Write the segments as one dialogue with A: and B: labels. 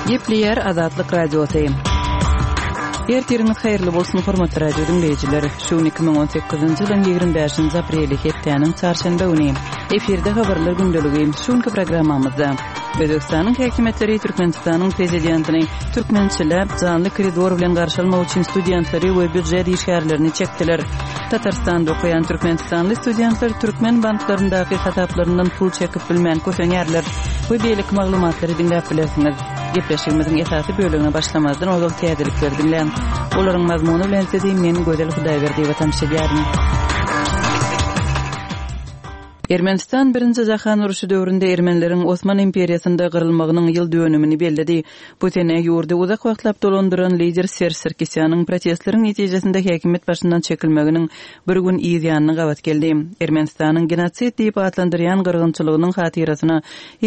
A: Gepleyer Azatlyk Radiosu. Ertiriniz hayırlı bolsun hormatly radio dinleyijileri. Şu 2018-nji ýylyň 25-nji apreli hepdeniň çarşamba güni efirde habarlar gündöligi şunky programmamyzda Özbekistanyň häkimetleri Türkmenistanyň prezidentini türkmençilep janly koridor bilen garşylmak üçin studentlary we büdjet işgärlerini çekdiler. Tatarstanda okuyan Türkmenistanly studentler türkmen banklaryndaky hataplarynyň pul çekip bilmän kösenýärler. Bu beýlik maglumatlary dinläp bilesiňiz. Gepleşigimiziň esasy bölügine başlamazdan ozal täzelikleri dinleň. Olaryň mazmuny bilen sizin meni gözel Hudaýberdi we tanışýaryn. Ermenistan 1-nji jahan uruşy döwründe ermenleriň Osman imperiýasynda gyrylmagynyň ýyl dönümini bellidi. Bu sene ýurdy uzak wagtlap dolandyran lider Serj Sarkisyannyň protestleriň netijesinde häkimet başyndan çekilmeginiň bir gün ýygyanyny gabat geldi. Ermenistanyň genotsid diýip atlandyrýan gyrgynçylygynyň hatyrasyna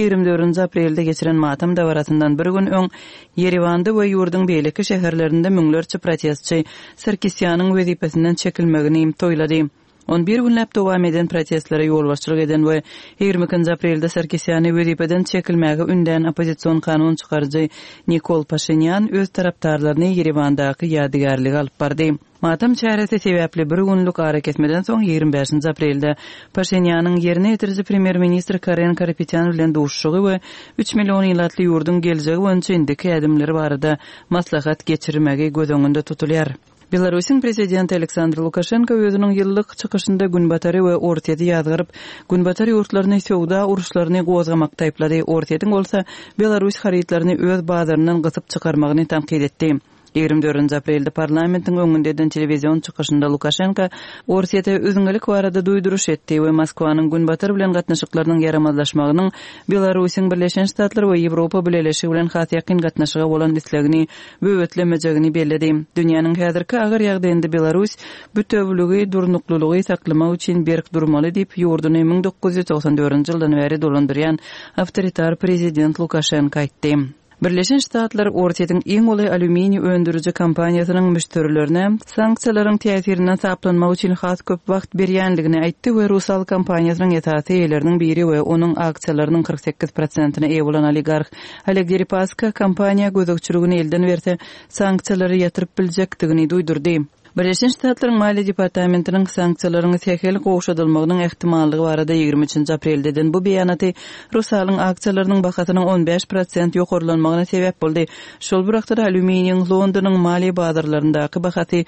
A: 24 aprelde geçiren matam dawaratyndan bir gün öň Yerewanda we ýurdyň beýleki şäherlerinde müňlerçe protestçi Sarkisyanyň wezipesinden çekilmegini toýlady. 11 günläp dowam eden protestlere ýol başçylyk eden we 20 aprelde Sarkisyany wezipeden çekilmäge ünden opozisiýon kanun çykarjy Nikol Pashinyan öz taraptarlaryny Yerewandaky ýadygarlyga alyp bardy. Matam çäresi sebäpli bir günlük ara kesmeden soň 25 aprelde Pashinyanyň ýerine ýetirji premier ministr Karen Karapetyan bilen duşuşygy we 3 million ýylatly ýurdun geljegi boýunça indiki ädimleri barada maslahat geçirmegi göz öňünde tutulýar. Belarusyň prezidenti Aleksandr Lukashenko özüniň ýyllyk çykyşynda Günbatary we Ortiýady ýazgyryp, Günbatary ýurtlaryny sowda uruşlaryny gozgamakda aýplady. Ortiýadyň bolsa Belarus haritlaryny öz bazaryndan gysyp çykarmagyny tanqid etdi. 24 aprelde parlamentiň öňünde eden telewizion çykyşynda Lukashenko Ortiýada özüňlik barada duýduruş etdi we Moskwanyň Günbatary bilen gatnaşyklarynyň ýaramazlaşmagynyň Belarusyň Birleşen Ştatlar we Ýewropa bileşigi bilen hat ýakyn gatnaşyga bolan dislegini böwetlemejegini belledi. Dünýäniň häzirki agyr ýagdaýynda Belarus bütewligi, durnuklulygy saklamak üçin berk durmaly diýip ýurduny 1994 ýyldan beri dolandyrýan awtoritar prezident Lukashenko aýtdy. Birleşen Ştatlar Ortiýadyň iň uly alümini öndürüji kompaniýasynyň müşterilerine sanksiýalaryň täsirinden saplanmak üçin has köp wagt berýänligini aýtdy we Rusal kompaniýasynyň etaty eýleriniň biri we onuň aksiýalarynyň 48%-ni eýe bolan oligarh Oleg Deripaska kompaniýa gözükçüligini elden berse sanksiýalary ýatyryp biljekdigini duýdurdy. Birleşen Ştatlaryň Maliýe departamentiniň sanksiýalaryny täkel gowşadylmagynyň ähtimallygy barada 23 aprelden bu beýanaty Rusalyň aksiýalarynyň bahasynyň 15% ýokarlanmagyna sebäp boldy. Şol bir wagtda alüminiýum Londonyň maliýe bazarlaryndaky bahasy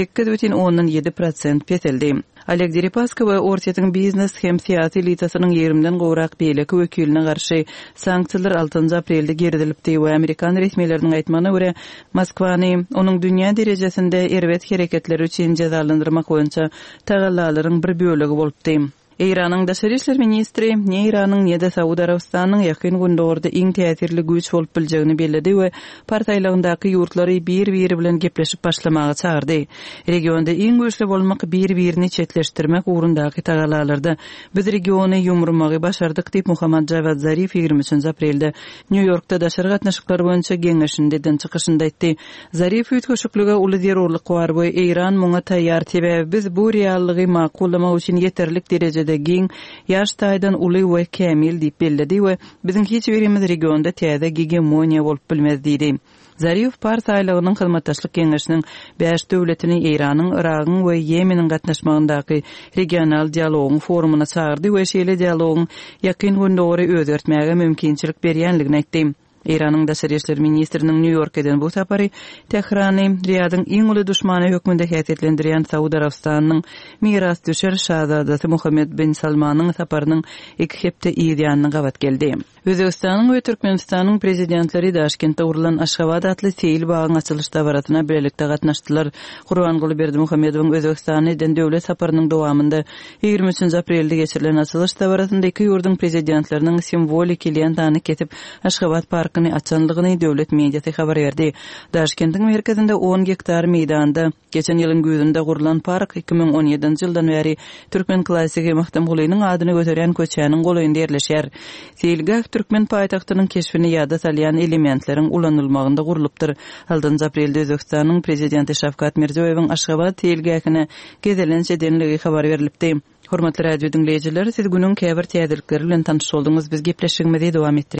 A: 8,7% peseldi. Oleg Deripaska we Ortiýadyň biznes hem syýasy elitasynyň 20den gowrak beýleki wekiline garşy sanksiýalar 6 aprelde geridilipdi we Amerikan resmiýetleriniň aýtmagyna görä Moskwany onuň dünýä derejesinde erwet hereketleri üçin jazalandyrmak boýunça tagallalaryň bir bölegi bolupdy. Iranyň daşary işler ministri ne Iranyň ne de Saudy Arabistanyň ýakyn gündörde iň täsirli güýç bolup biljegini belledi we partiýalygyndaky ýurtlary bir-biri bilen gepleşip başlamagy çağırdy. Regionda iň güýçli bolmak bir-birini çetleşdirmek ugrundaky tagalalarda biz regiony ýumurmagy başardyk diýip Muhammad Javad Zarif 23 aprelde New Yorkda daşary gatnaşyklary boýunça geňeşindeden çykyşynda aýtdy. Zarif ýetgeşiklige uly zerurlyk bar we Iran muňa taýýar tebe biz bu reallygy makullamak üçin ýeterlik derejede giň ýaş taýdan uly we kämil diýip belledi we biziň hiç birimiz regionda täze hegemoniýa bolup bilmez diýdi. Zarif partiýalygynyň hyzmatdaşlyk geňeşiniň 5 döwletini Iranyň, Iragyň we Ýemeniň gatnaşmagyndaki regional dialogyň forumuna çağırdy we şeýle dialogyň ýakyn gündöre özgertmäge mümkinçilik berýänligini aýtdy. Iranyň daşary işler ministriniň New York'dan bu sapary Tehrany Riyadyň iň uly düşmany hökmünde häsiýetlendirýän Saudy Arabistanyň miras düşer şahzadasy Mohammed bin Salmanyň saparynyň iki hepde ýygyanyny gabat geldi. Özbekistanyň we Türkmenistanyň prezidentleri Daşkentde urulan Aşgabat atly seýil bagyň açylyş dawaratyna birlikde gatnaşdylar. Gurbanguly Berdimuhammedowyň Özbekistanyň döwlet saparynyň dowamında 23 aprelde geçirilen açylyş dawaratynda iki ýurdun prezidentleriniň simbolik ýylyny ketip Aşgabat parkyny açanlygyny döwlet mediasy habar berdi. Daşkentiň merkezinde 10 hektar meýdanda geçen ýylyň güýdünde gurulan park 2017-nji ýyldan beri Türkmen klassigi Mahtam Gulynyň adyny götüren köçäniň golaýynda ýerleşýär. Seýilgah Türkmen paýtagtynyň keşfini ýada salýan elementleriň ulanylmagynda gurulupdyr. 6 aprelde Özbekistanyň prezidenti Şavkat Mirziýowyň Aşgabat seýilgähine gezelençe denligi habar berilipdi. Hormatly radio dinleyijiler, siz günüň käbir täzelikleri bilen tanış boldunuz. Biz gepleşigimizi dowam etdirýär.